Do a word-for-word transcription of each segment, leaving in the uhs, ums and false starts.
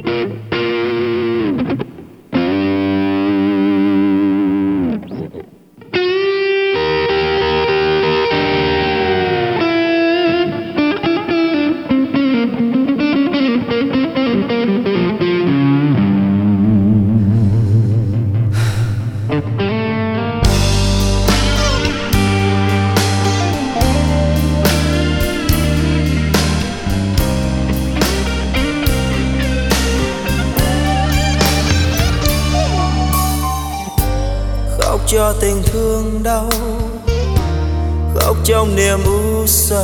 Khóc cho tình thương đau, khóc trong niềm u sầu.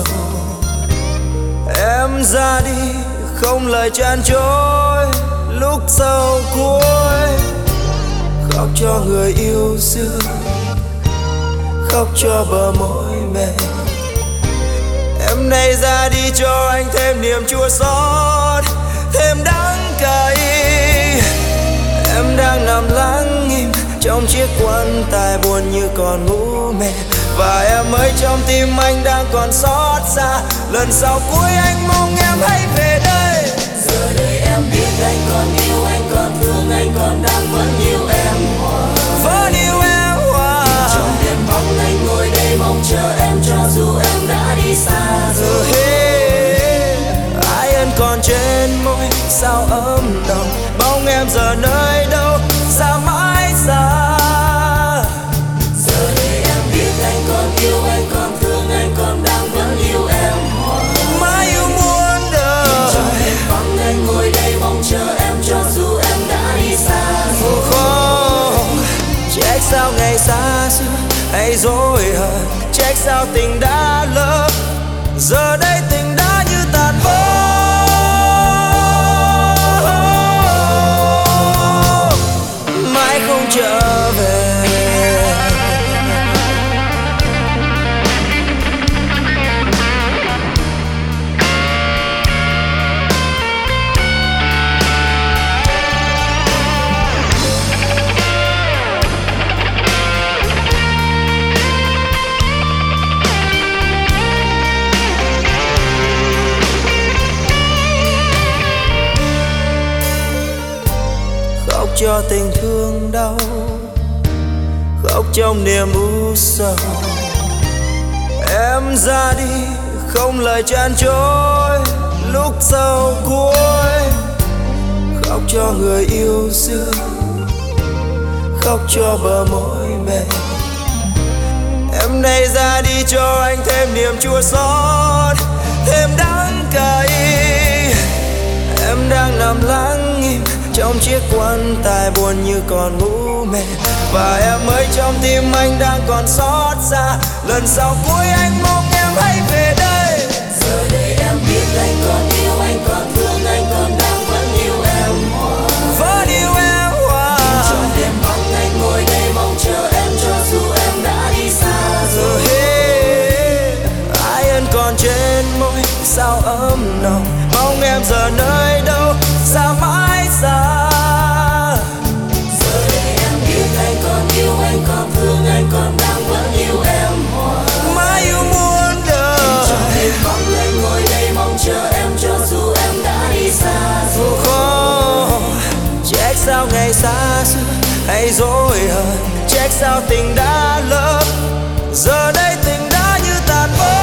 Em ra đi không lời chan chối lúc sau cuối. Khóc cho người yêu xưa, khóc cho bờ môi mềm. Em nay ra đi cho anh thêm niềm chua xót, thêm đắng cay. Em đang nằm lắng im trong chiếc quan tài buồn như còn ngủ mê. Và em ơi, trong tim anh đang còn xót xa. Lần sau cuối anh mong em hãy về đây. Giờ đây em biết anh còn yêu, anh còn thương, anh còn đang vẫn yêu em hoài. Vẫn yêu em hoài. Trong đêm bóng anh ngồi đây mong chờ em, cho dù em đã đi xa rồi. Hey, ai ân còn trên môi sao ấm nồng. Bóng em giờ nơi đâu, xa mãi xa. Giờ đây em biết anh còn yêu, anh còn thương, anh còn đang vẫn yêu em hoài. Mãi yêu muôn đời. Trong đêm vắng anh ngồi đây mong chờ em, cho dù em đã đi xa rồi. Không, trách sao ngày xa xưa hay dối hờn, trách sao tình đã lỡ. Giờ đây tình đã như tàn vỡ. Mãi không trở về. Khóc cho tình thương đau, khóc trong niềm u sầu. Em ra đi không lời chan chối lúc sau cuối. Khóc cho người yêu xưa, khóc cho bờ môi mềm. Em nay ra đi cho anh thêm niềm chua xót, thêm đắng cay. Em đang nằm lắng im trong chiếc quan tài buồn như còn ngủ mê. Và em ơi, trong tim anh đang còn xót xa. Lần sau cuối anh mong em hãy về đây. Giờ đây em biết anh còn yêu, anh còn thương, anh còn đang vẫn yêu em hoài. Vẫn yêu em hoài. Trong đêm vắng anh ngồi đây mong chờ em, cho dù em đã đi xa rồi. Hey, ai ân còn trên môi sao ấm nồng. Mong em giờ nơi đâu, xa mãi xa. Giờ đây em biết anh còn yêu, anh còn thương, anh còn đang vẫn yêu em hoài. Mãi yêu muôn đời. Trong đêm vắng anh ngồi đây mong chờ em, cho dù em đã đi xa rồi. Không, trách sao ngày xa xưa hay dối hờn, trách sao tình đã lỡ. Giờ đây tình đã như tàn vỡ.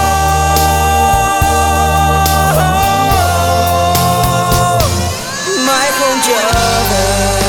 Mãi không trở về.